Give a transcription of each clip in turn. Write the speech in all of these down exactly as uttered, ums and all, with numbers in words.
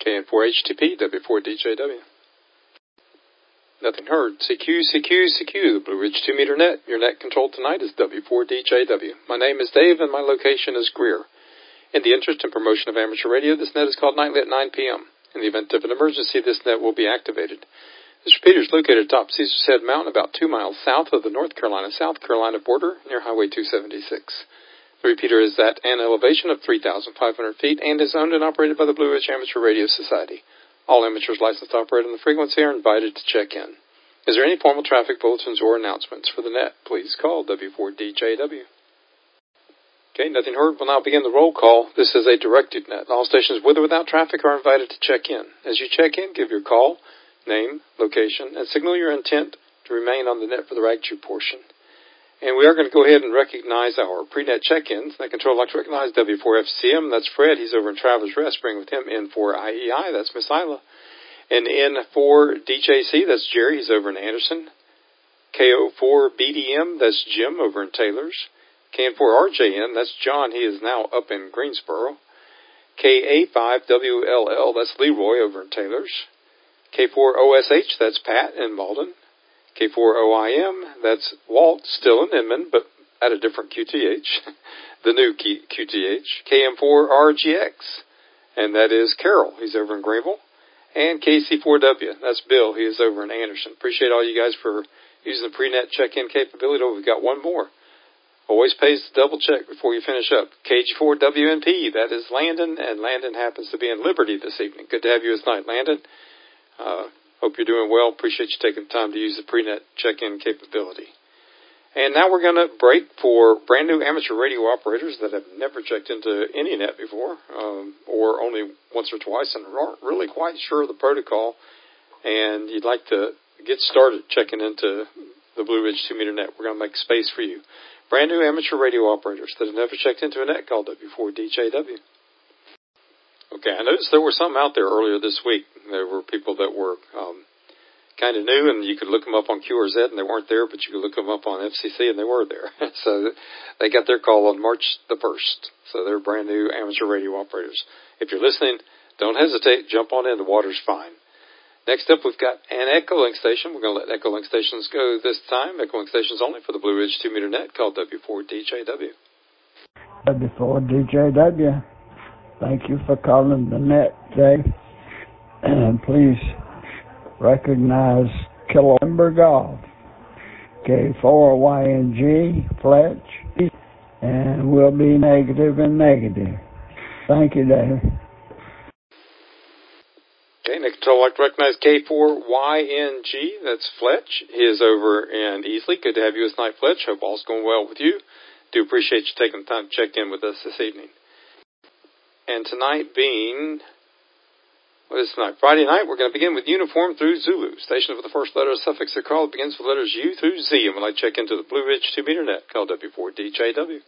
K N four H T P, W four D J W. Nothing heard. C Q, C Q, C Q, the Blue Ridge two meter net. Your net control tonight is W four D J W. My name is Dave and my location is Greer. In the interest and promotion of amateur radio, this net is called nightly at nine p m In the event of an emergency, this net will be activated. This repeater is located atop Caesar's Head Mountain, about two miles south of the North Carolina-South Carolina border, near Highway two seventy-six. The repeater is at an elevation of three thousand five hundred feet and is owned and operated by the Blue Ridge Amateur Radio Society. All amateurs licensed to operate on the frequency are invited to check in. Is there any formal traffic bulletins or announcements for the net? Please call W four D J W. Okay, nothing heard. We'll now begin the roll call. This is a directed net. All stations with or without traffic are invited to check in. As you check in, give your call, name, location, and signal your intent to remain on the net for the RAGTube portion. And we are going to go ahead and recognize our pre-net check-ins. Net control would like to recognize W four F C M. That's Fred. He's over in Travelers Rest. Bring with him N four I E I. That's Miss Isla. And N four D J C. That's Jerry. He's over in Anderson. K O four B D M. That's Jim over in Taylors. K N four R J N. That's John. He is now up in Greensboro. K A five W L L. That's Leroy over in Taylors. K four O S H. That's Pat in Malden. K four O I M, that's Walt, still in Inman, but at a different Q T H, the new Q T H. K M four R G X, and that is Carol. He's over in Greenville. And K C four W, that's Bill. He is over in Anderson. Appreciate all you guys for using the pre-net check-in capability. We've got one more. Always pays to double check before you finish up. K G four W N P, that is Landon, and Landon happens to be in Liberty this evening. Good to have you this night, Landon. Uh, Hope you're doing well. Appreciate you taking the time to use the pre-net check-in capability. And now we're going to break for brand new amateur radio operators that have never checked into any net before, um, or only once or twice and aren't really quite sure of the protocol, and you'd like to get started checking into the Blue Ridge two meter net. We're going to make space for you. Brand new amateur radio operators that have never checked into a net called W four D J W. Okay, I noticed there were some out there earlier this week. There were people that were um, kind of new, and you could look them up on Q R Z, and they weren't there, but you could look them up on F C C, and they were there. So they got their call on March the first. So they're brand new amateur radio operators. If you're listening, don't hesitate. Jump on in. The water's fine. Next up, we've got an Echolink station. We're going to let Echolink stations go this time. Echolink stations only for the Blue Ridge two meter net called W four D J W. W four D J W. Thank you for calling the net, Dave. And please recognize Kilometer Golf, K four Y N G, Fletch, and we'll be negative and negative. Thank you, Dave. Okay, Nick Control, I'd like to recognize K four Y N G, that's Fletch. He is over in Easley. Good to have you this night, Fletch. Hope all's going well with you. Do appreciate you taking the time to check in with us this evening. And tonight being, what is tonight? Friday night, we're going to begin with Uniform through Zulu. Station with the first letter of suffix or call begins with letters U through Z. And we'd like to check into the Blue Ridge two meter net called W four D J W.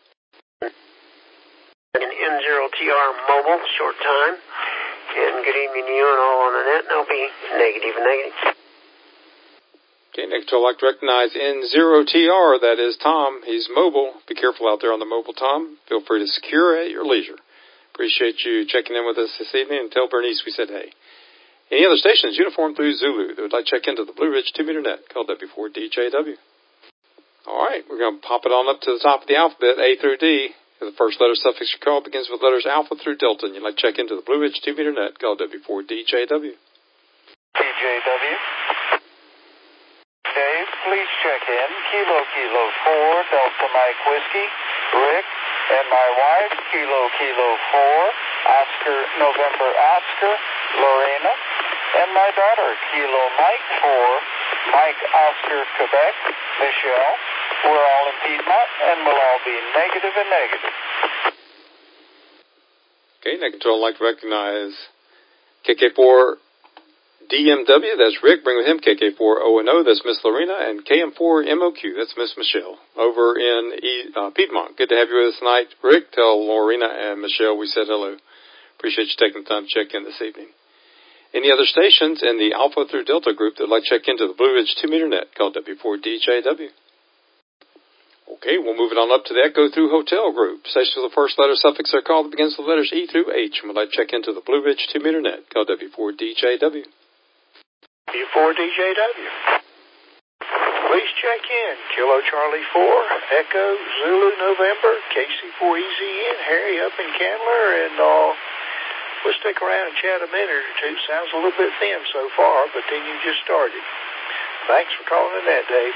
An N zero T R mobile, short time. And good evening to you and all on the net. And I'll be negative and negative. Okay, next I'd like to recognize N zero T R. That is Tom. He's mobile. Be careful out there on the mobile, Tom. Feel free to secure at your leisure. Appreciate you checking in with us this evening, and tell Bernice we said hey. Any other stations, Uniform through Zulu, that would like to check into the Blue Ridge two meter net called W four D J W. All right, we're going to pop it on up to the top of the alphabet, A through D. The first letter suffix your call begins with letters alpha through delta, and you'd like to check into the Blue Ridge two meter net called W four D J W. D J W. Dave, please check in. Kilo Kilo four, Delta Mike Whiskey, Rick, and my wife, Kilo Kilo four, Oscar November Oscar, Lorena, and my daughter, Kilo Mike four, Mike Oscar Quebec, Michelle. We're all in Piedmont, and we'll all be negative and negative. Okay, net control, I'd like to recognize K K four D M W, that's Rick. Bring with him K K four O N O, that's Miss Lorena, and K M four M O Q, that's Miss Michelle, over in e, uh, Piedmont. Good to have you with us tonight, Rick. Tell Lorena and Michelle we said hello. Appreciate you taking the time to check in this evening. Any other stations in the Alpha through Delta group that would like to check into the Blue Ridge two meter net called W four D J W? Okay, we'll move it on up to the Echo Through Hotel group. Stations with the first letter suffix they're called that begins with the letters E through H. And we'd like to check into the Blue Ridge two meter net, called W four D J W. W four D J W. Please check in. Kilo Charlie four, Echo Zulu November, K C four E Z N, Harry up in Candler, and uh, we'll stick around and chat a minute or two. Sounds a little bit thin so far, but then you just started. Thanks for calling in that, Dave.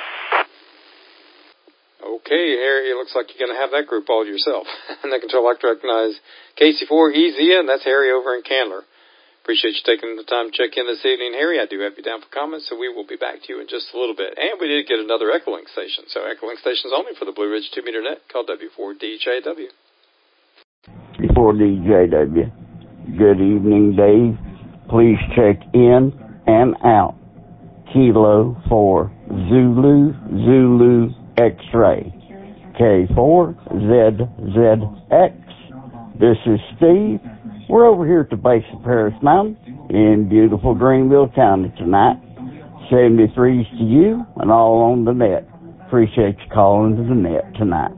Okay, Harry, it looks like you're going to have that group all to yourself. And I can tell, like to recognize K C four E Z N, that's Harry over in Candler. Appreciate you taking the time to check in this evening, Harry. I do have you down for comments, so we will be back to you in just a little bit. And we did get another Echolink station. So Echolink station's only for the Blue Ridge two meter net, called W four D J W. W four D J W. Good evening, Dave. Please check in and out. Kilo four Zulu Zulu X-ray. K four Z Z X. This is Steve. We're over here at the base of Paris Mountain in beautiful Greenville County tonight. seventy-threes to you and all on the net. Appreciate you calling to the net tonight.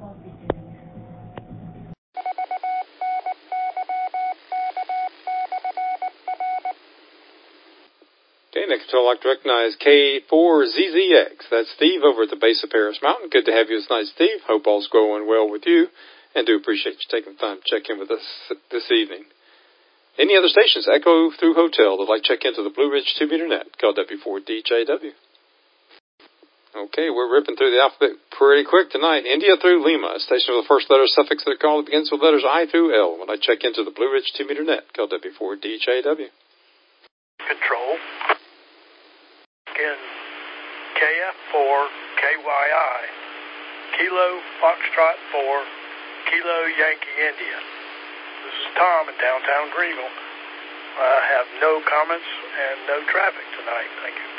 Okay, next I'd like to recognize K four Z Z X. That's Steve over at the base of Paris Mountain. Good to have you tonight, Steve. Hope all's going well with you, and do appreciate you taking the time to check in with us this evening. Any other stations, Echo Through Hotel, that like to check into the Blue Ridge two meter net, called W four D J W. Okay, we're ripping through the alphabet pretty quick tonight. India Through Lima, a station with the first letter suffix that call that begins with letters I through L. When I check into the Blue Ridge two meter net, called W four D J W. Control. Again, K F four K Y I. Kilo Foxtrot four, Kilo Yankee India. This is Tom in downtown Greenville. I have no comments and no traffic tonight. Thank you.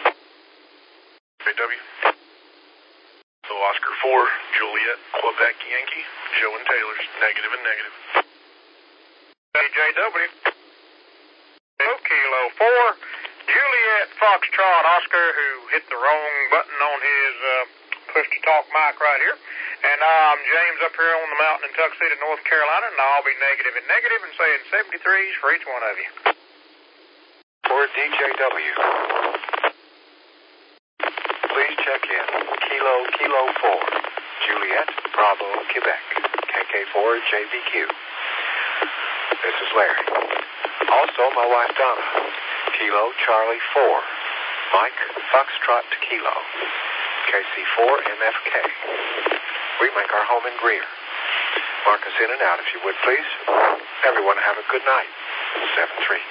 J W. So Oscar four, Juliet, Quebec Yankee, Joe and Taylor's, negative and negative. J W. Kilo four, Juliet Foxtrot Oscar, who hit the wrong button on his uh, push-to-talk mic right here. And I'm um, James up here on the mountain in Tuxedo, North Carolina, and I'll be negative and negative and saying seventy-threes for each one of you. For D J W. Please check in. Kilo, Kilo four, Juliet, Bravo, Quebec, K K four, J V Q. This is Larry. Also, my wife Donna, Kilo, Charlie four, Mike, Foxtrot to Kilo, K C four, M F K. We make our home in Greer. Mark us in and out if you would, please. Everyone have a good night. seven three.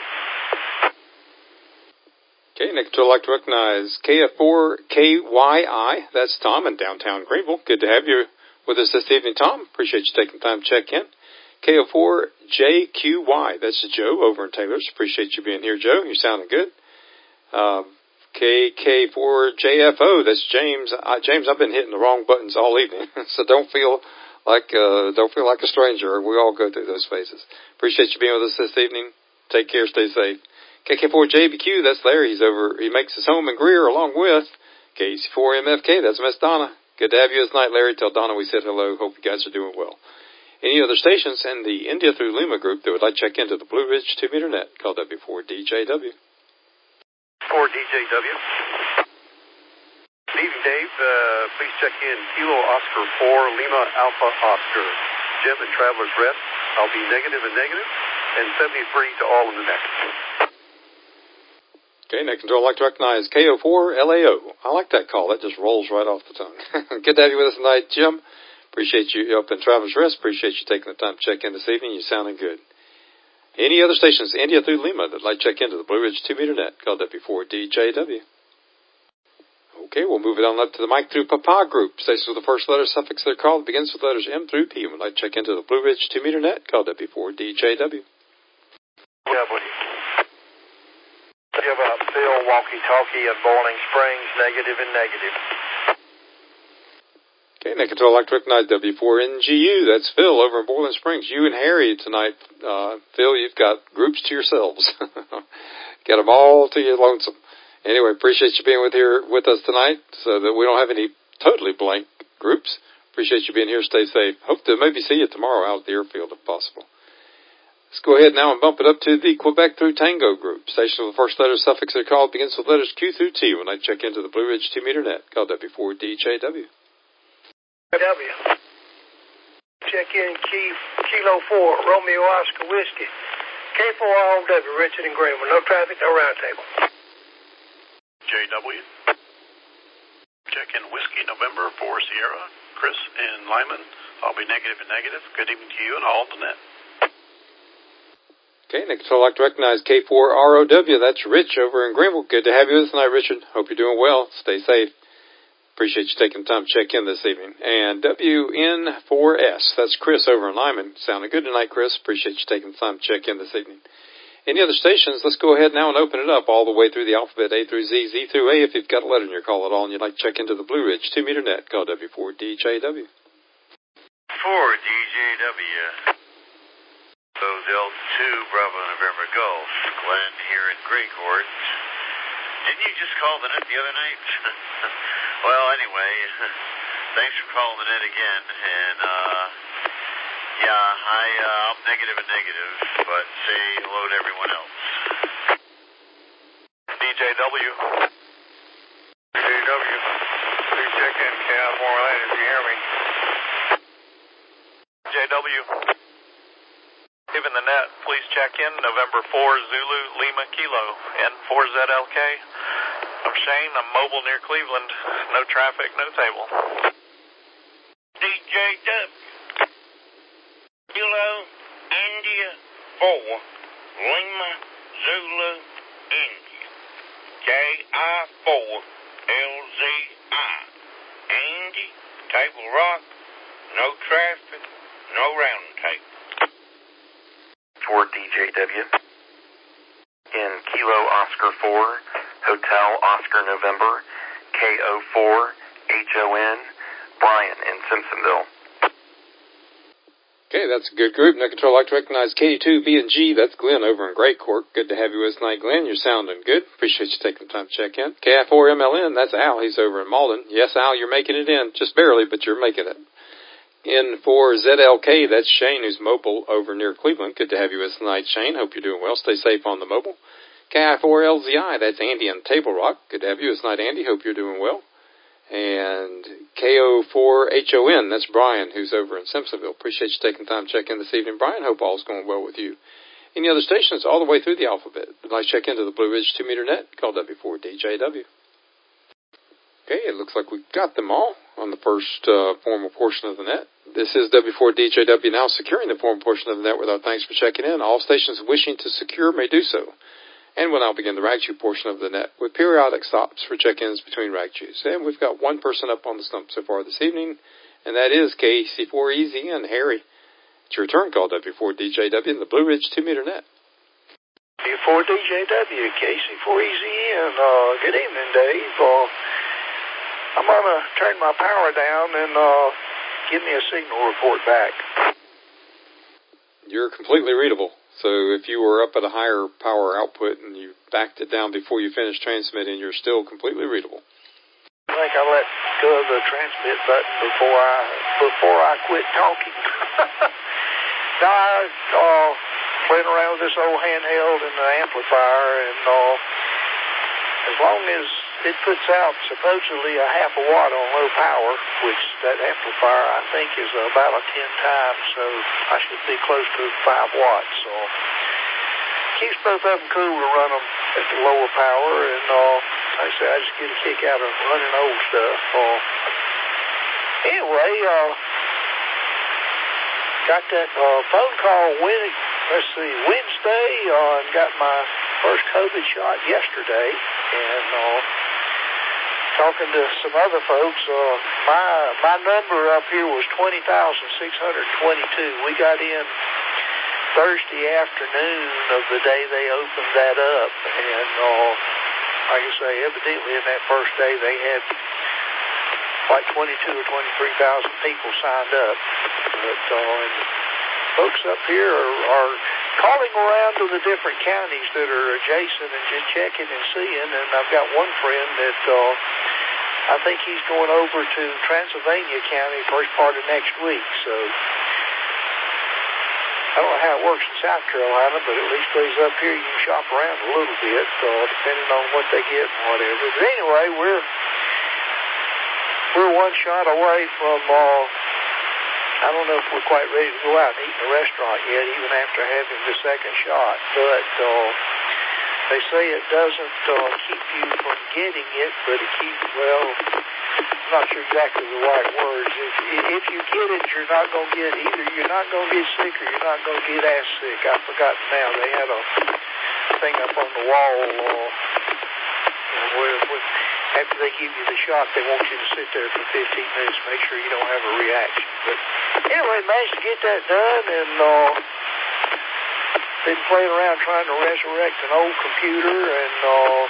Okay, next I'd like to recognize K F four K Y I. That's Tom in downtown Greenville. Good to have you with us this evening, Tom. Appreciate you taking time to check in. K F four J Q Y. That's Joe over in Taylor's. Appreciate you being here, Joe. You're sounding good. Um, K K four J F O. That's James. Uh, James, I've been hitting the wrong buttons all evening, so don't feel like uh, don't feel like a stranger. We all go through those phases. Appreciate you being with us this evening. Take care. Stay safe. K K four J B Q. That's Larry. He's over. He makes his home in Greer along with K C four M F K. That's Miss Donna. Good to have you this night, Larry. Tell Donna we said hello. Hope you guys are doing well. Any other stations in the India Through Lima group that would like to check into the Blue Ridge two meter net, call W four D J W. four D J W. Good evening, Dave. Uh, please check in Kilo Oscar four, Lima Alpha Oscar. Jim and Traveler's Rest. I'll be negative and negative, and seventy-three to all in the net. Okay, next control, I'd like to recognize K O four L A O. I like that call. That just rolls right off the tongue. Good to have you with us tonight, Jim. Appreciate you up in Traveler's Rest. Appreciate you taking the time to check in this evening. You're sounding good. Any other stations, India Through Lima, that like to check into the Blue Ridge two meter net, call W four D J W. Okay, we'll move it on up to the Mike Through Papa group. Stations with the first letter suffix they're called begins with letters M through P. We'd like to check into the Blue Ridge two meter net, call W four D J W. W. Give up Phil, Walkie-Talkie, and Boiling Springs, negative and negative. Okay, next control, I'd like to recognize W four N G U. That's Phil over in Boiling Springs. You and Harry tonight. Uh, Phil, you've got groups to yourselves. Get them all to your lonesome. Anyway, appreciate you being with here with us tonight so that we don't have any totally blank groups. Appreciate you being here. Stay safe. Hope to maybe see you tomorrow out at the airfield if possible. Let's go ahead now and bump it up to the Quebec through Tango group. Station with the first letter suffix of the call begins with letters Q through T when I check into the Blue Ridge two meter net. Call W four D J W. W. Check in key, Kilo four, Romeo Oscar Whiskey. K four R O W, Richard and Greenwood. No traffic, no round table. J W. Check in Whiskey November for Sierra, Chris in Lyman. I'll be negative and negative. Good evening to you and all on the net. Okay, Nick, so I'd like to recognize K four R O W. That's Rich over in Greenville. Good to have you with us tonight, Richard. Hope you're doing well. Stay safe. Appreciate you taking the time to check in this evening. And W N four S. That's Chris over in Lyman. Sounding good tonight, Chris. Appreciate you taking the time to check in this evening. Any other stations, let's go ahead now and open it up all the way through the alphabet, A through Z, Z through A. If you've got a letter in your call at all and you'd like to check into the Blue Ridge two meter net, call W four D J W. four D J W. Bozell two, Bravo November Golf. Glenn here in Gray Court. Didn't you just call the net the other night? Well, anyway, thanks for calling the net again. And, uh, yeah, I, uh, I'm negative and negative, but say hello to everyone else. D J W. D J W. Please check in, California Land, if you hear me. J W. Given the net, please check in November four, Zulu, Lima, Kilo, N four Z L K. I'm Shane. I'm mobile near Cleveland. No traffic, no table. D J W. Kilo, India, four, Lima, Zulu, India. K I four, L Z I. Andy, Table Rock, no traffic, no round table. For D J W. In Kilo Oscar four, Hotel Oscar November, K O four, H O N, Brian in Simpsonville. Okay, that's a good group. No control, I'd like to recognize K two B and G. That's Glenn over in Great Court. Good to have you with us tonight, Glenn. You're sounding good. Appreciate you taking the time to check in. K I four M L N, that's Al. He's over in Malden. Yes, Al, you're making it in. Just barely, but you're making it. N four Z L K, that's Shane, who's mobile over near Cleveland. Good to have you with us tonight, Shane. Hope you're doing well. Stay safe on the mobile. K I four L Z I, that's Andy in Table Rock. Good to have you with us tonight, Andy. Hope you're doing well. And K O four H O N, that's Brian, who's over in Simpsonville. Appreciate you taking the time to check in this evening, Brian. Hope all's going well with you. Any other stations all the way through the alphabet? Would like to check into the Blue Ridge two meter net? Call W four D J W. Okay, it looks like we've got them all on the first uh, formal portion of the net. This is W four D J W now securing the formal portion of the net with our thanks for checking in. All stations wishing to secure may do so. And we'll now begin the rag chew portion of the net with periodic stops for check-ins between rag chews. And we've got one person up on the stump so far this evening, and that is K C four E Z and Harry. It's your turn, call W four D J W in the Blue Ridge two meter net. W four D J W, K C four E Z N. Uh, good evening, Dave. Uh, I'm going to turn my power down and uh, give me a signal report back. You're completely readable. So if you were up at a higher power output and you backed it down before you finished transmitting, you're still completely readable. I think I let go of the transmit button before I before I quit talking. Now I uh, playing around with this old handheld and the amplifier, and uh, as long as it puts out supposedly a half a watt on low power, which that amplifier I think is about a ten times, so I should be close to five watts. So keeps both of them cool to run them at the lower power, and uh, like I say, I just get a kick out of running old stuff. Uh, anyway, uh, got that uh, phone call Wednesday, let's see, Wednesday, uh, and got my first COVID shot yesterday, and uh, talking to some other folks, uh, my my number up here was twenty thousand six hundred twenty-two. We got in Thursday afternoon of the day they opened that up, and uh, like I say, evidently in that first day they had like twenty-two or twenty-three thousand people signed up. But uh, and folks up here are, are calling around to the different counties that are adjacent and just checking and seeing. And I've got one friend that uh, I think he's going over to Transylvania County first part of next week. So I don't know how it works in South Carolina, but at least when he's up here, you can shop around a little bit, uh, depending on what they get and whatever. But anyway, we're we're one shot away from. Uh, I don't know if we're quite ready to go out and eat in a restaurant yet, even after having the second shot. But uh, they say it doesn't uh, keep you from getting it, but it keeps, well, I'm not sure exactly the right words. If, if you get it, you're not going to get, either you're not going to get sick or you're not going to get as sick. I've forgotten now. They had a thing up on the wall uh, where, where after they give you the shot, they want you to sit there for fifteen minutes to make sure you don't have a reaction. But anyway, managed to get that done, and uh, been playing around trying to resurrect an old computer, and uh,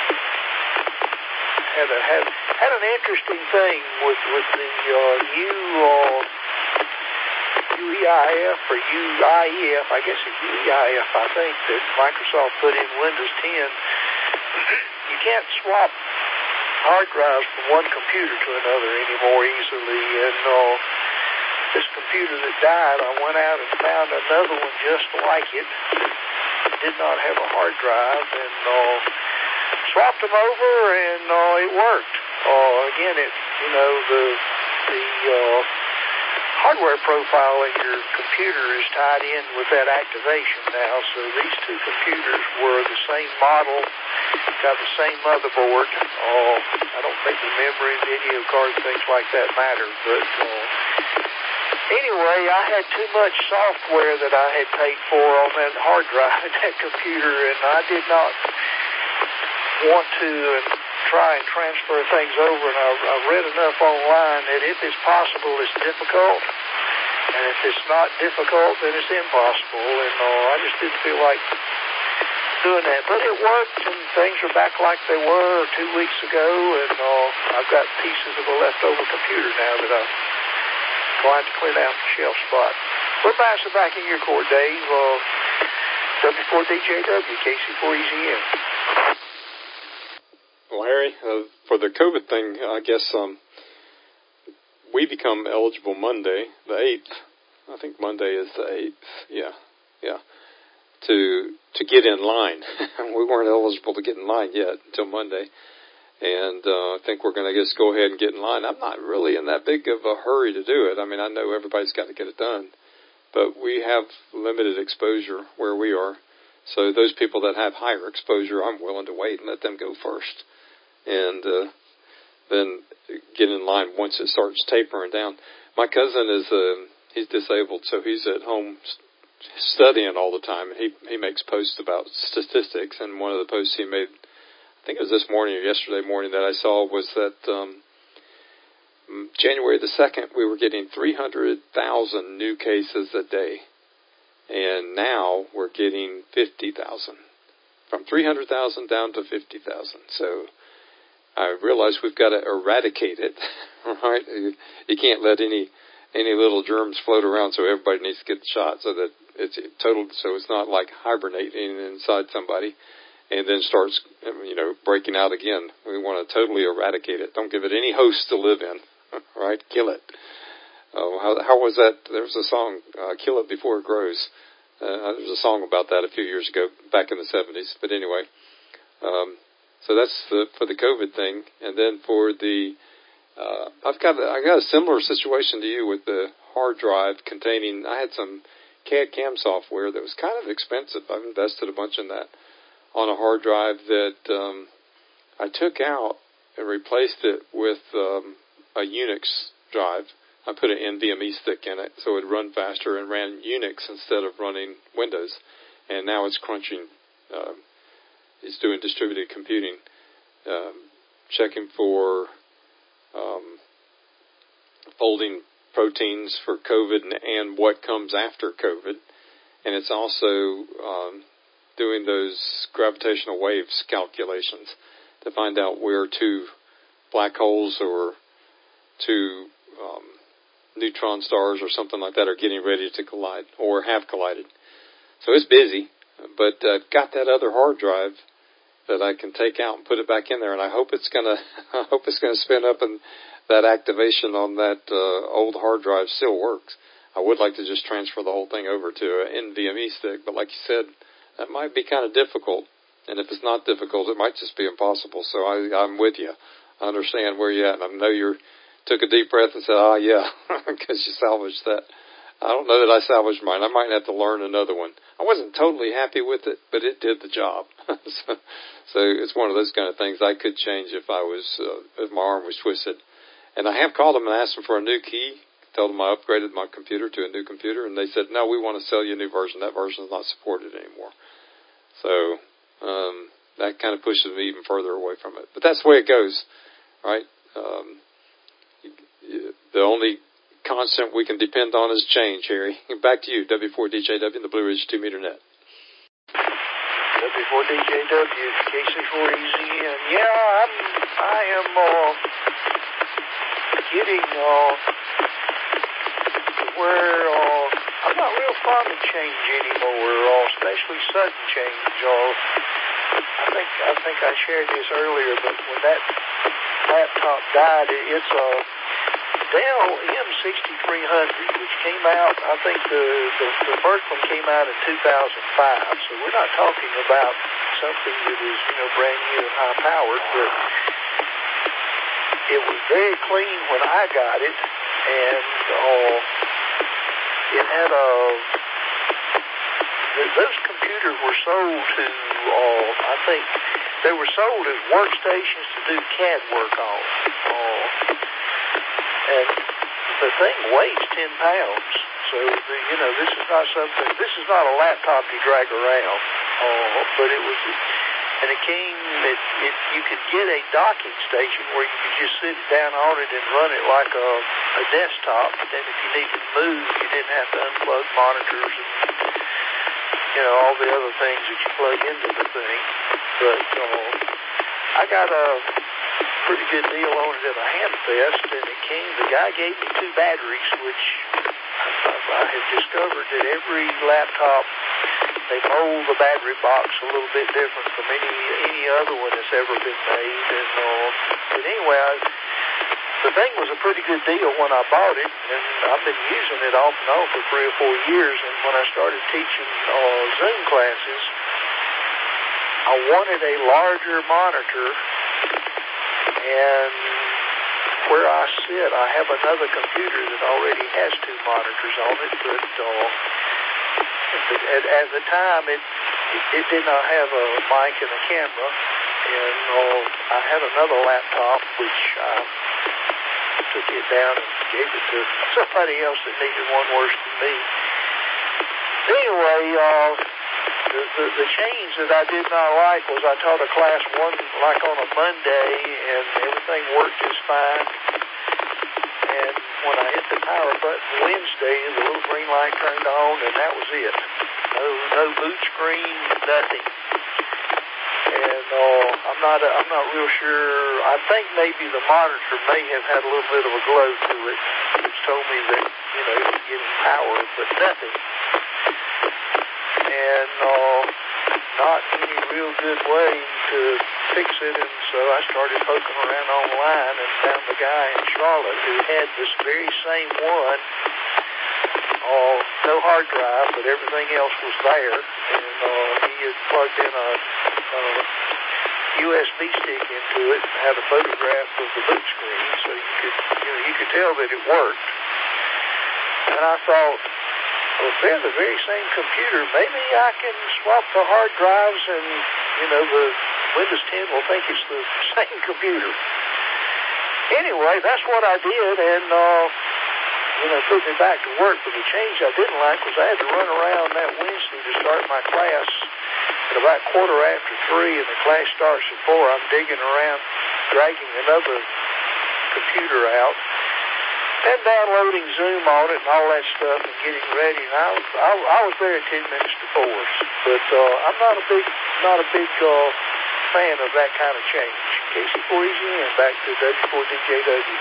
had a, had had an interesting thing with with the uh, U uh, U E I F or U I E F, I guess it's U E I F, I think, that Microsoft put in Windows ten. You can't swap hard drives from one computer to another anymore easily, and uh, this computer that died, I went out and found another one just like it that did not have a hard drive, and uh, swapped them over, and uh, it worked. Uh, again, it you know the the uh, hardware profile in your computer is tied in with that activation now, so these two computers were the same model, got the same motherboard. Uh, I don't think the memory, video cards, things like that matter, but uh, anyway, I had too much software that I had paid for on that hard drive in that computer, and I did not want to try and transfer things over, and I, I read enough online that if it's possible, it's difficult, and if it's not difficult, then it's impossible, and uh, I just didn't feel like doing that. But it worked, and things are back like they were two weeks ago, and uh, I've got pieces of a leftover computer now that I'm going to clean out the shelf spot. We're bouncing back in your court, Dave. Uh, W four D J W, K C four E Z N. Well, Harry, uh, for the COVID thing, I guess um, we become eligible Monday, the eighth. I think Monday is the eighth. Yeah, yeah. To to get in line. We weren't eligible to get in line yet until Monday. And uh, I think we're going to just go ahead and get in line. I'm not really in that big of a hurry to do it. I mean, I know everybody's got to get it done. But we have limited exposure where we are. So those people that have higher exposure, I'm willing to wait and let them go first. And uh, then get in line once it starts tapering down. My cousin is uh, he's disabled, so he's at home studying all the time. He he makes posts about statistics, and one of the posts he made, I think it was this morning or yesterday morning that I saw, was that um, January the second we were getting three hundred thousand new cases a day, and now we're getting fifty thousand. From three hundred thousand down to fifty thousand. So I realize we've got to eradicate it, right? You can't let any any little germs float around, so everybody needs to get the shot so that it's total, so it's not like hibernating inside somebody and then starts, you know, breaking out again. We want to totally eradicate it. Don't give it any host to live in, right? Kill it. Oh, how, how was that? There was a song, uh, Kill It Before It Grows. Uh, there was a song about that a few years ago, back in the seventies. But anyway, um, so that's the, for the COVID thing. And then for the, uh, I've got, I got a similar situation to you with the hard drive containing, I had some C A D C A M software that was kind of expensive. I've invested a bunch in that on a hard drive that um, I took out and replaced it with um, a Unix drive. I put an NVMe stick in it so it would run faster and ran Unix instead of running Windows. And now it's crunching. Uh, it's doing distributed computing, um, checking for um, folding proteins for COVID and, and what comes after COVID. And it's also um, doing those gravitational waves calculations to find out where two black holes or two um, neutron stars or something like that are getting ready to collide or have collided. So it's busy, but uh, got that other hard drive, that I can take out and put it back in there. And I hope it's gonna, I hope it's gonna spin up and that activation on that uh, old hard drive still works. I would like to just transfer the whole thing over to an NVMe stick, but like you said, that might be kind of difficult. And if it's not difficult, it might just be impossible. So I, I'm with you. I understand where you're at, and I know you took a deep breath and said, "Ah, oh, yeah," because you salvaged that. I don't know that I salvaged mine. I might have to learn another one. I wasn't totally happy with it, but it did the job. so, so it's one of those kind of things I could change if I was, uh, if my arm was twisted. And I have called them and asked them for a new key. Told them I upgraded my computer to a new computer, and they said, "No, we want to sell you a new version. That version is not supported anymore." So um, that kind of pushes me even further away from it. But that's the way it goes, right? Um, the only constant we can depend on is change, Harry. Back to you, W four D J W and the Blue Ridge two meter net. W four D J W, K C four E Z N. Yeah, I'm, I am uh, getting uh, where uh, I'm not real fond of change anymore, uh, especially sudden change. Uh, I think I think I shared this earlier, but when that laptop died, it, it's a Dell M sixty-three hundred, which came out, I think the, the, the first one came out in two thousand five, so we're not talking about something that is, you know, brand new and high-powered, but it was very clean when I got it, and uh, it had a, those computers were sold to, uh, I think, they were sold as workstations to do C A D work on. Uh, And the thing weighs ten pounds. So, the, you know, this is not something, this is not a laptop you drag around. Uh, but it was, and it came, it, it, you could get a docking station where you could just sit down on it and run it like a, a desktop. And then if you needed to move, you didn't have to unplug monitors and, you know, all the other things that you plug into the thing. But uh, I got a pretty good deal on it at a Handfest, and it came, the guy gave me two batteries, which I, I have discovered that every laptop, they mold the battery box a little bit different from any any other one that's ever been made. And uh, but anyway, I, the thing was a pretty good deal when I bought it, and I've been using it off and on for three or four years, and when I started teaching uh, Zoom classes, I wanted a larger monitor. And where I sit, I have another computer that already has two monitors on it, but uh, at, at the time it, it it did not have a mic and a camera, and uh, I had another laptop which I took it down and gave it to somebody else that needed one worse than me. Anyway, uh, The, the, the change that I did not like was I taught a class one, like on a Monday, and everything worked just fine. And when I hit the power button Wednesday, the little green light turned on, and that was it. No, no boot screen, nothing. And uh, I'm not, I'm not real sure. I think maybe the monitor may have had a little bit of a glow to it, which told me that, you know, it was getting power, but nothing. And uh, not any real good way to fix it, and so I started poking around online and found the guy in Charlotte who had this very same one, uh, no hard drive, but everything else was there, and uh, he had plugged in a, a U S B stick into it and had a photograph of the boot screen, so you could, you know, you could tell that it worked. And I thought, well, if they're the very same computer, maybe I can swap the hard drives and, you know, the Windows ten will think it's the same computer. Anyway, that's what I did, and, uh, you know, put me back to work. But the change I didn't like was I had to run around that Wednesday to start my class at about quarter after three, and the class starts at four. I'm digging around, dragging another computer out, and downloading Zoom on it and all that stuff and getting ready. And I was, I, I was there at ten minutes to four. But uh, I'm not a big, not a big uh, fan of that kind of change. K C four E Z N, back to W four D J W.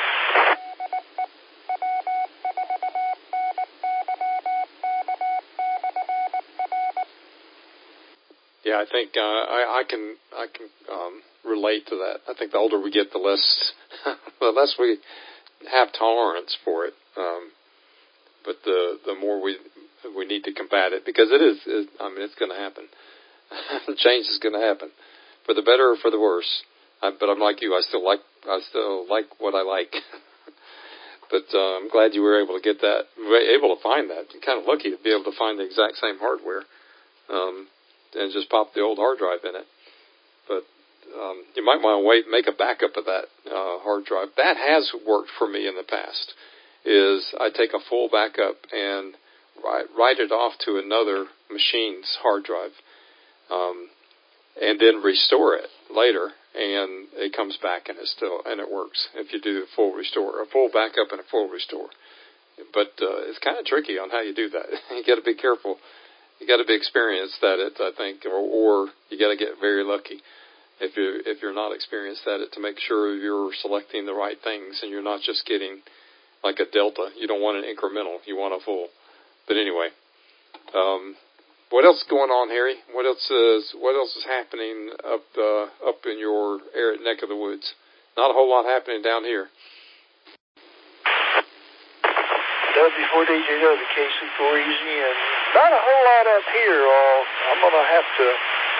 Yeah, I think uh, I, I can I can um, relate to that. I think the older we get, the less the less we have tolerance for it. Um, but the the more we we need to combat it, because it is. It, I mean, it's going to happen. Change is going to happen, for the better or for the worse. I, but I'm like you. I still like I still like what I like. But uh, I'm glad you were able to get that, able to find that. You're kind of lucky to be able to find the exact same hardware, um, and just pop the old hard drive in it. But um, you might want to wait, make a backup of that uh, hard drive. That has worked for me in the past. Is I take a full backup and write, write it off to another machine's hard drive, um, and then restore it later. And it comes back and it still and it works if you do a full restore, a full backup and a full restore. But uh, it's kind of tricky on how you do that. You got to be careful. You got to be experienced at it, I think, or, or you got to get very lucky if you if you're not experienced at it, to make sure you're selecting the right things and you're not just getting like a delta. You don't want an incremental. You want a full. But anyway. Um, What else is going on, Harry? What else is what else is happening up uh, up in your arid neck of the woods? Not a whole lot happening down here. W four D J W, K C four Easy, and not a whole lot up here. Uh, I'm going to have to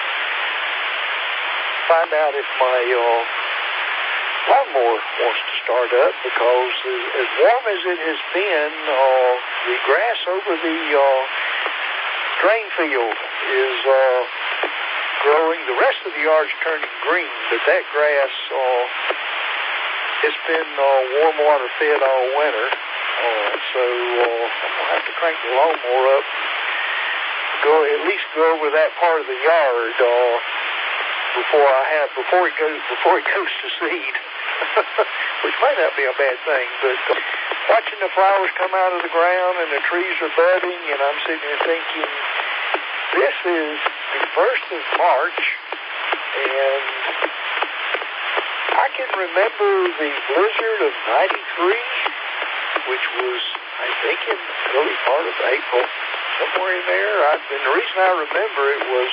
find out if my uh, lawnmower wants to start up, because as, as warm as it has been, uh, the grass over the uh, drain field is uh, growing. The rest of the yard's turning green, but that grass, uh, it's been uh, warm water fed all winter. Uh, so uh, I'm gonna have to crank the lawnmower up, go at least go over that part of the yard uh, before I have before it goes before it goes to seed, which may not be a bad thing, but. Uh, Watching the flowers come out of the ground and the trees are budding, and I'm sitting here thinking, this is the first of March, and I can remember the blizzard of ninety-three, which was, I think, in the early part of April, somewhere in there. I, and the reason I remember it was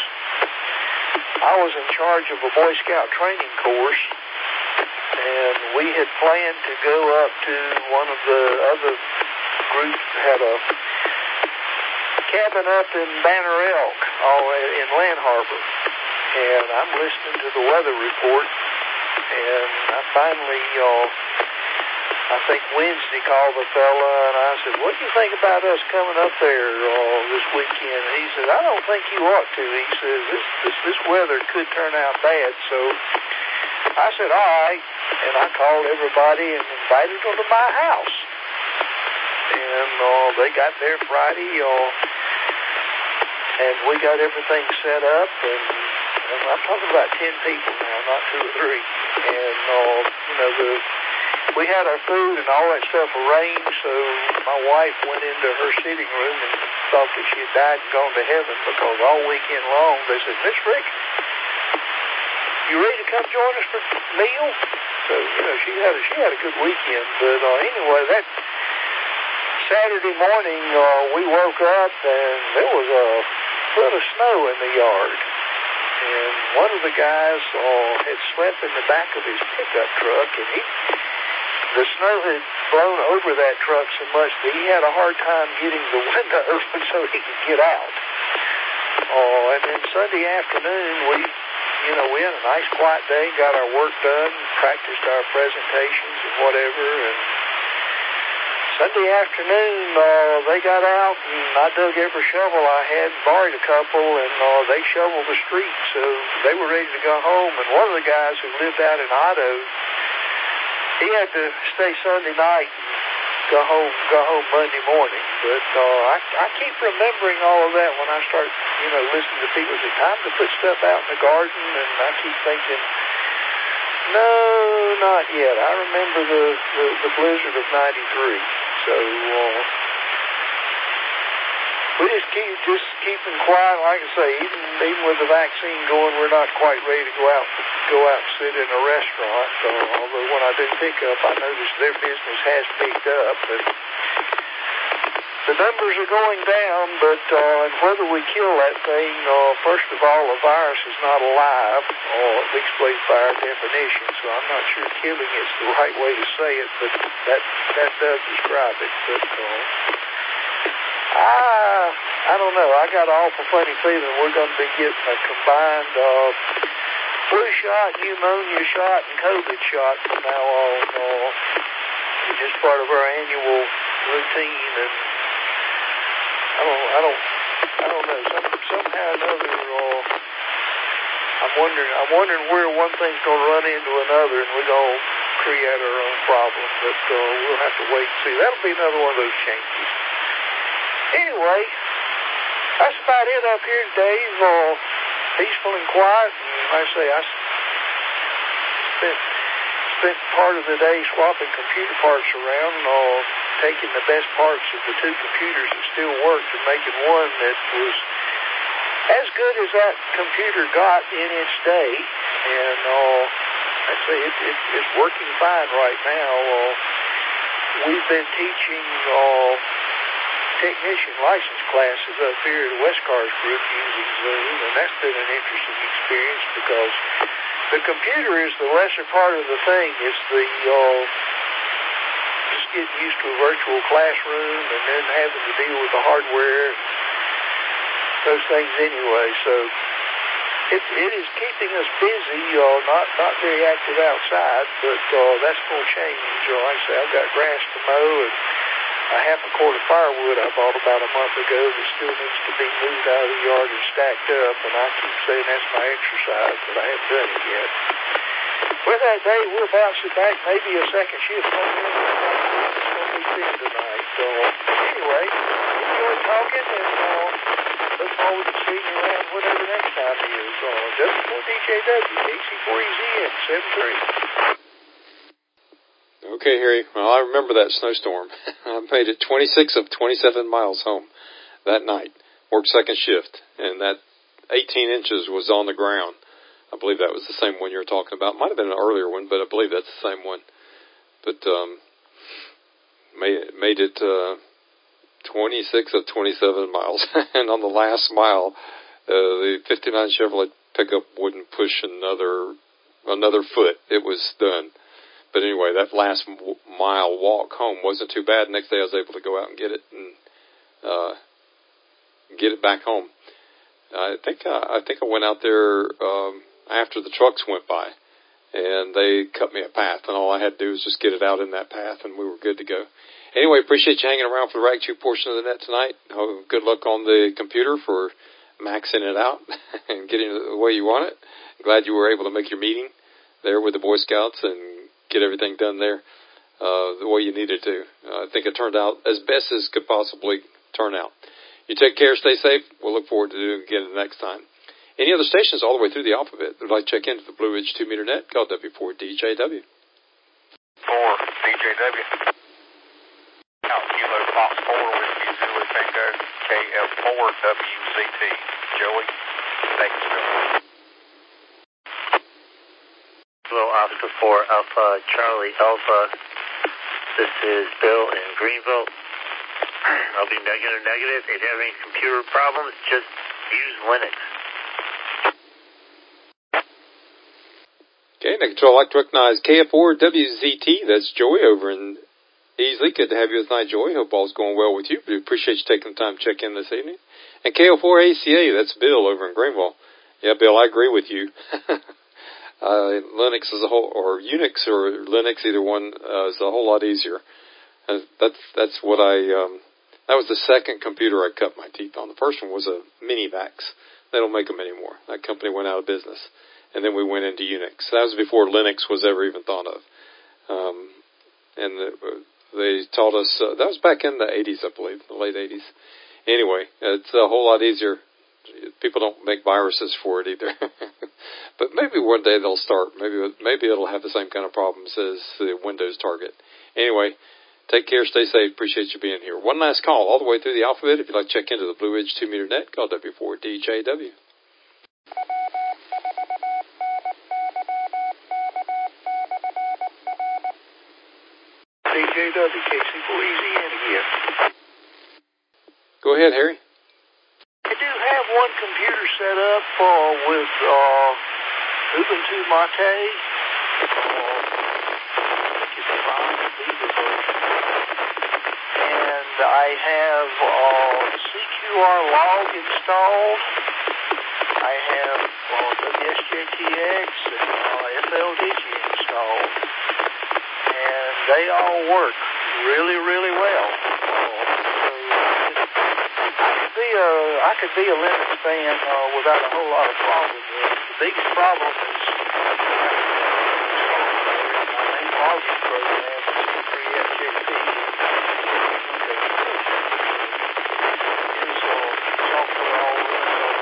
I was in charge of a Boy Scout training course, and we had planned to go up to one of the other groups, had a cabin up in Banner Elk, all in Land Harbor. And I'm listening to the weather report, and I finally, uh, I think Wednesday called the fella, and I said, what do you think about us coming up there uh, this weekend? And he said, I don't think you ought to. He says, this, this, this weather could turn out bad. So I said, all right. And I called everybody and invited them to my house. And uh, they got there Friday, uh, and we got everything set up. And, and I'm talking about ten people now, not two or three. And, uh, you know, the we had our food and all that stuff arranged, so my wife went into her sitting room and thought that she had died and gone to heaven, because all weekend long they said, Miss Rick, you ready to come join us for a meal? So, you know, she had a, she had a good weekend. But uh, anyway, that Saturday morning, uh, we woke up and there was a foot of snow in the yard. And one of the guys uh, had slept in the back of his pickup truck, and he, the snow had blown over that truck so much that he had a hard time getting the window open so he could get out. Uh, and then Sunday afternoon, we You know, we had a nice quiet day, got our work done, practiced our presentations and whatever, and Sunday afternoon, uh, they got out, and I dug every shovel I had, borrowed a couple, and uh, they shoveled the street, so they were ready to go home. And one of the guys who lived out in Otto, he had to stay Sunday night and go home, go home Monday morning. But uh, I, I keep remembering all of that when I start, you know, listening to people say, time to put stuff out in the garden, and I keep thinking, no, not yet. I remember the, the, the blizzard of ninety-three. So uh, we just keep just keeping quiet. Like I say, even even with the vaccine going, we're not quite ready to go out go out and sit in a restaurant. Uh, although when I do pick up, I notice their business has picked up. But the numbers are going down, but uh, and whether we kill that thing, uh, first of all, a virus is not alive, or at least by our definition, so I'm not sure killing is the right way to say it, but that that does describe it. But uh, I, I don't know. I got an awful funny feeling we're going to be getting a combined uh, flu shot, pneumonia shot, and COVID shot from now on. Uh, it's just part of our annual routine, and I don't, I don't, I don't know. Some, somehow or another, uh, I'm wondering, I'm wondering where one thing's going to run into another, and we're going to create our own problem. But uh, we'll have to wait and see. That'll be another one of those changes. Anyway, that's about it up here today. Uh, peaceful and quiet. And like I say, I spent spent part of the day swapping computer parts around, uh, taking the best parts of the two computers that still worked and making one that was as good as that computer got in its day. And uh, I'd say it, it, it's working fine right now. Uh, we've been teaching uh, technician license classes up here at the Westcars Group using Zoom, and that's been an interesting experience because the computer is the lesser part of the thing. It's the uh, just getting used to a virtual classroom and then having to deal with the hardware and those things anyway. So it, it is keeping us busy, uh, not not very active outside, but uh, that's going to change. Uh, like I say, I've got grass to mow and a half a quart of firewood I bought about a month ago that still needs to be moved out of the yard and stacked up, and I keep saying that's my exercise, but I haven't done it yet. With that, Dave, we're bouncing back. Maybe a second shift coming in. It's going to be thin tonight. So, anyway, enjoy talking, and uh, look forward to seeing you around whatever next time is. Uh, W four D J W, K C four E Z N, seven three. Okay, Harry. Well, I remember that snowstorm. I made it twenty-six of twenty-seven miles home that night. Worked second shift, and that eighteen inches was on the ground. I believe that was the same one you were talking about. Might have been an earlier one, but I believe that's the same one. But um, made made it uh, twenty-six of twenty-seven miles, and on the last mile, uh, the fifty-nine Chevrolet pickup wouldn't push another another foot. It was done. But anyway, that last mile walk home wasn't too bad. Next day I was able to go out and get it and uh, get it back home. I think I, I think I went out there um, after the trucks went by, and they cut me a path, and all I had to do was just get it out in that path, and we were good to go. Anyway, appreciate you hanging around for the Rag two portion of the net tonight. Oh, good luck on the computer for maxing it out and getting it the way you want it. Glad you were able to make your meeting there with the Boy Scouts and get everything done there uh, the way you needed to. Uh, I think it turned out as best as could possibly turn out. You take care, stay safe. We'll look forward to doing it again next time. Any other stations all the way through the alphabet that would like to check into the Blue Ridge two meter net, call W four D J W. four D J W. Out Kilo Fox four Whiskey Zulu Tango, K F four W Z T. Joey, thanks, Bill. Kilo Oscar four Alpha Charlie Alpha. This is Bill in Greenville. I'll be negative negative. If you have any computer problems, just use Linux. Okay, Net Control, I'd like to recognize K F four W Z T. That's Joey over in Easley. Good to have you tonight, Joey. Hope all's going well with you. We appreciate you taking the time to check in this evening. And K L four A C A, that's Bill over in Greenville. Yeah, Bill, I agree with you. Uh, Linux is a whole, or Unix or Linux, either one uh, is a whole lot easier. And that's that's what I. Um, that was the second computer I cut my teeth on. The first one was a Minivax. They don't make them anymore. That company went out of business, and then we went into Unix. That was before Linux was ever even thought of. Um, and the, they taught us uh, that was back in the eighties, I believe, the late eighties. Anyway, it's a whole lot easier. People don't make viruses for it either. But maybe one day they'll start. Maybe maybe it'll have the same kind of problems as the Windows target. Anyway, take care, stay safe. Appreciate you being here. One last call all the way through the alphabet. If you'd like to check into the Blue Ridge two meter net, call W four D J W. D J W, K C four E Z N again. Go ahead, Harry. I do have one computer set up uh, with uh, Ubuntu Mate. Uh, I think it's fine, Viva version. And I have uh, C Q R log installed. I have uh, W S J T X and uh, F L Digi installed. And they all work really, really well. Uh, so be a, I could be a Linux fan uh, without a whole lot of problems. The biggest problem is my main logging program is free F J P. Here's uh, software all over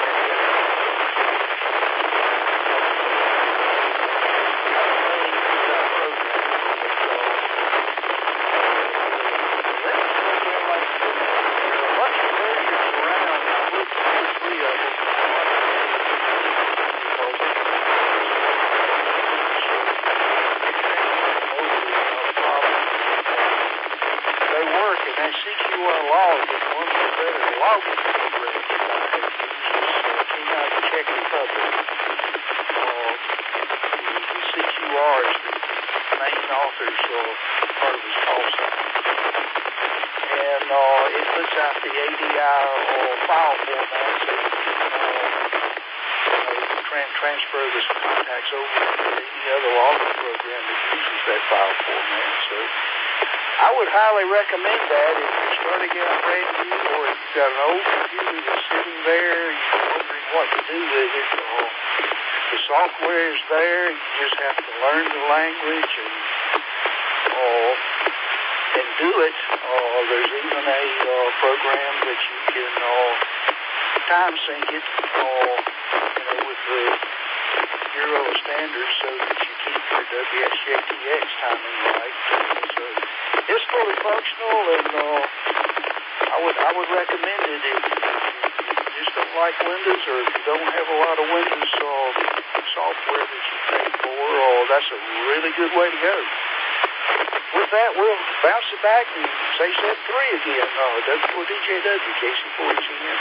transfer the contacts over to any other logging program that uses that file format. So I would highly recommend that if you're starting out brand new or if you've got an old computer that's sitting there, you're wondering what to do with it. Uh, the software is there. You just have to learn the language and uh, and do it. Uh, there's even a uh, program that you can uh, time sync it uh, you know, with the Euro standards so that you keep your W S J T X timing right. So it's fully functional, and uh, I would I would recommend it if you just don't like Windows or if you don't have a lot of Windows uh, software that you pay for. Uh, that's a really good way to go. With that, we'll bounce it back and say set three again. Uh, W four D J W, K C four E C N.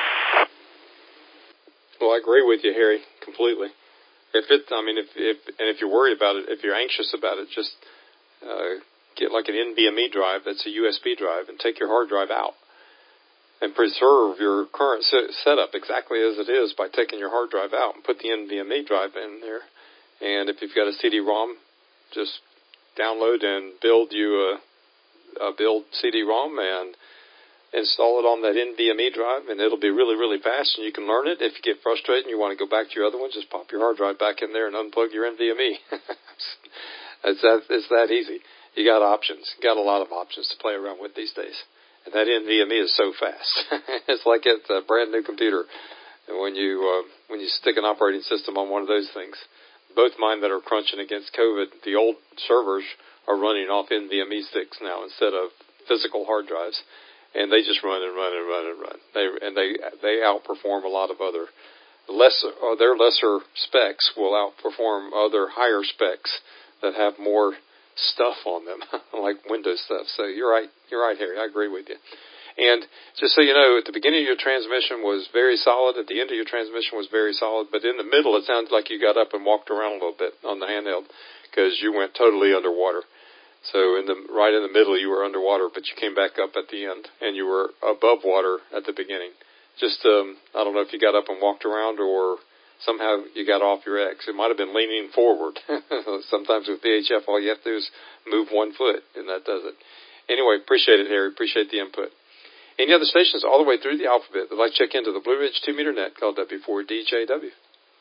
Well, I agree with you, Harry, completely. If it, I mean, if, if, and if you're worried about it, if you're anxious about it, just uh, get like an NVMe drive that's a U S B drive and take your hard drive out and preserve your current set, setup exactly as it is by taking your hard drive out and put the NVMe drive in there. And if you've got a C D ROM, just download and build you a, a build C D ROM and install it on that NVMe drive, and it'll be really, really fast, and you can learn it. If you get frustrated and you want to go back to your other one, just pop your hard drive back in there and unplug your NVMe. it's, that, it's that easy. You got options. You got a lot of options to play around with these days. And that NVMe is so fast. It's like it's a brand new computer. And when you uh, when you stick an operating system on one of those things, both mine that are crunching against COVID, the old servers are running off NVMe sticks now instead of physical hard drives. And they just run and run and run and run. They and they they outperform a lot of other lesser or their lesser specs will outperform other higher specs that have more stuff on them, like Windows stuff. So you're right, you're right, Harry. I agree with you. And just so you know, at the beginning of your transmission was very solid. At the end of your transmission was very solid. But in the middle, it sounded like you got up and walked around a little bit on the handheld because you went totally underwater. So in the right in the middle, you were underwater, but you came back up at the end, and you were above water at the beginning. Just, um, I don't know if you got up and walked around or somehow you got off your X. It might have been leaning forward. Sometimes with V H F, all you have to do is move one foot, and that does it. Anyway, appreciate it, Harry. Appreciate the input. Any other stations all the way through the alphabet that like to check into the Blue Ridge two meter net called W four D J W?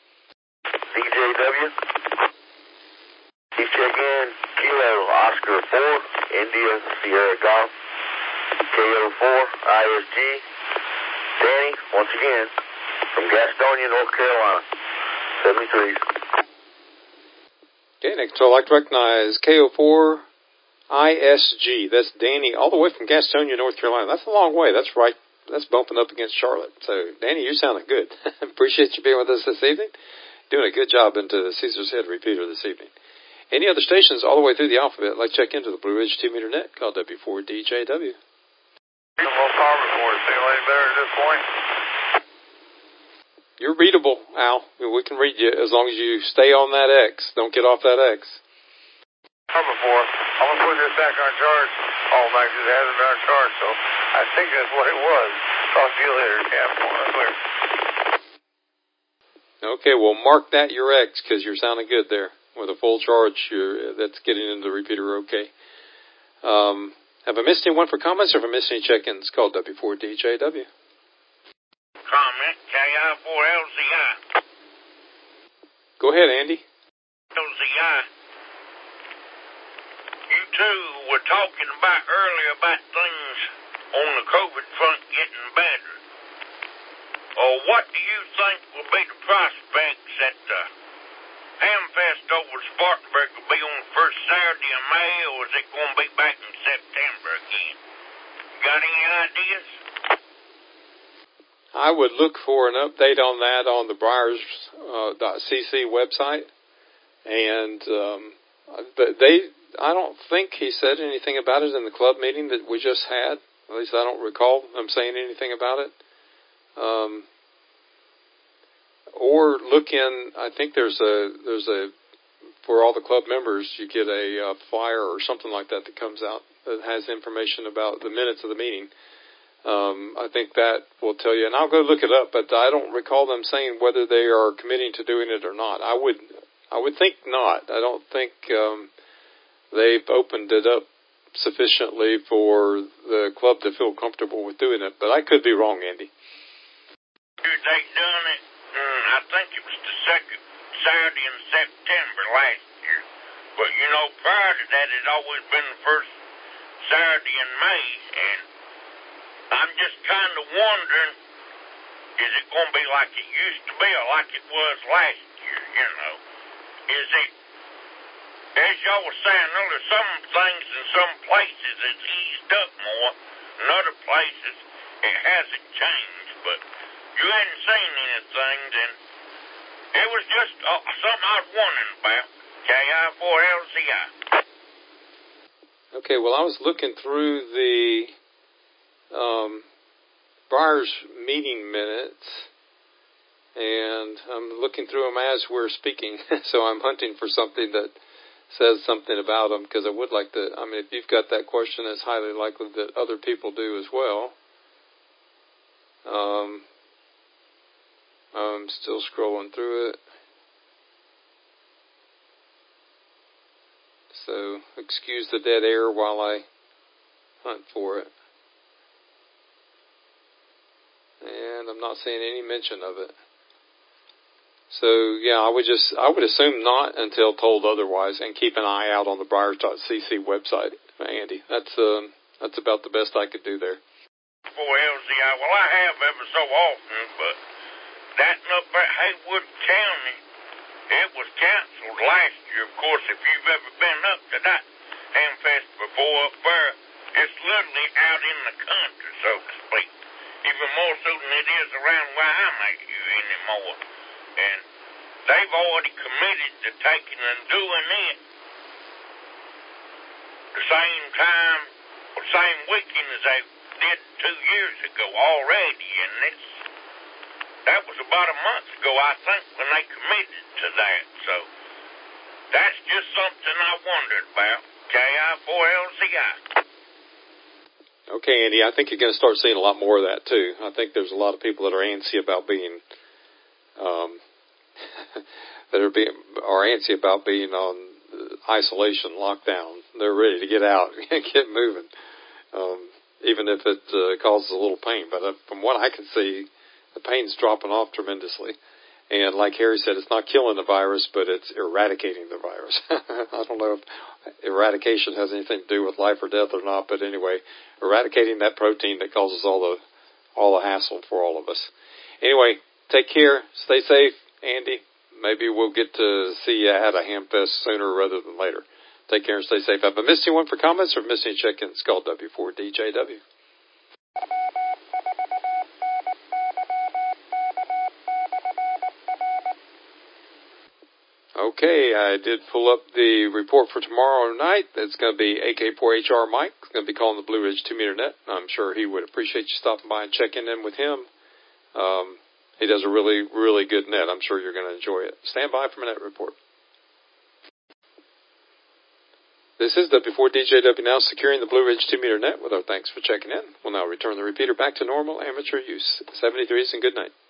D J W? You check in Kilo Oscar four, India Sierra Golf, K O four I S G. Danny, once again, from Gastonia, North Carolina, seventy-three. Okay, next I'd like to recognize K O four I S G. That's Danny, all the way from Gastonia, North Carolina. That's a long way. That's right. That's bumping up against Charlotte. So, Danny, you're sounding good. Appreciate you being with us this evening. Doing a good job into the Caesar's Head repeater this evening. Any other stations all the way through the alphabet, like check into the Blue Ridge two meter net called W four D J W. Readable power report. Feel any better at this point? You're readable, Al. We can read you as long as you stay on that X. Don't get off that X. Power report. I'm going to put this back on charge. Oh, Max, it hasn't been on charge, so I think that's what it was. Talk to you later, Cap. Clear. Okay, well, mark that your X because you're sounding good there. With a full charge, you're, that's getting into the repeater okay. Um, have I missed anyone for comments or have I missed any check-ins? Call W four D J W. Comment, K I four L Z I. Go ahead, Andy. L Z I. You two were talking about earlier about things on the COVID front getting better. Or what do you think will be the prospects at the Hamfest over Spartanburg will be on the first Saturday of May, or is it going to be back in September again? Got any ideas? I would look for an update on that on the Briars uh, .cc website. And um, they, I don't think he said anything about it in the club meeting that we just had. At least I don't recall them saying anything about it. Um, or look in, I think there's a, there's a, for all the club members, you get a uh, flyer or something like that that comes out that has information about the minutes of the meeting. Um, I think that will tell you, and I'll go look it up, but I don't recall them saying whether they are committing to doing it or not. I would, I would think not. I don't think um, they've opened it up sufficiently for the club to feel comfortable with doing it, but I could be wrong, Andy. They done it, mm, I think it was the second Saturday in September last year, but you know, prior to that, it always been the first Saturday in May, and I'm just kind of wondering, is it going to be like it used to be or like it was last year, you know? Is it, as y'all were saying earlier, some things in some places it's eased up more, in other places it hasn't changed, but you hadn't seen anything, and it was just uh, something I was wondering about. K I four L Z I. Okay, well, I was looking through the Um, Briars meeting minutes, and I'm looking through them as we're speaking, so I'm hunting for something that says something about them, because I would like to, I mean, if you've got that question, it's highly likely that other people do as well. Um, I'm still scrolling through it. So, excuse the dead air while I hunt for it. And I'm not seeing any mention of it. So, yeah, I would just, I would assume not until told otherwise, and keep an eye out on the Briars dot c c website, Andy. That's, um, that's about the best I could do there. For L Z I, well, I have ever so often, but that up at Haywood County, it was canceled last year. Of course, if you've ever been up to that Hamfest before up there, it's literally out in the country, so to speak. Even more so than it is around where I'm at here anymore. And they've already committed to taking and doing it the same time, or same weekend as they did two years ago already. And it's, that was about a month ago, I think, when they committed to that. So that's just something I wondered about. K I four L Z I. Okay, Andy, I think you're going to start seeing a lot more of that, too. I think there's a lot of people that are antsy about being, um, that are being, are antsy about being on isolation, lockdown. They're ready to get out and get moving, um, even if it uh, causes a little pain. But uh, from what I can see, the pain's dropping off tremendously. And like Harry said, it's not killing the virus, but it's eradicating the virus. I don't know if eradication has anything to do with life or death or not, but anyway, eradicating that protein that causes all the all the hassle for all of us. Anyway, take care. Stay safe, Andy. Maybe we'll get to see you at a Hamfest sooner rather than later. Take care and stay safe. Have I missed anyone for comments or missed any check-ins? Call W four D J W. Okay, I did pull up the report for tomorrow night. That's going to be A K four H R Mike. He's going to be calling the Blue Ridge two meter net. I'm sure he would appreciate you stopping by and checking in with him. Um, he does a really, really good net. I'm sure you're going to enjoy it. Stand by for a net report. This is W four D J W now securing the Blue Ridge two meter net with our thanks for checking in. We'll now return the repeater back to normal amateur use. seventy-threes and good night.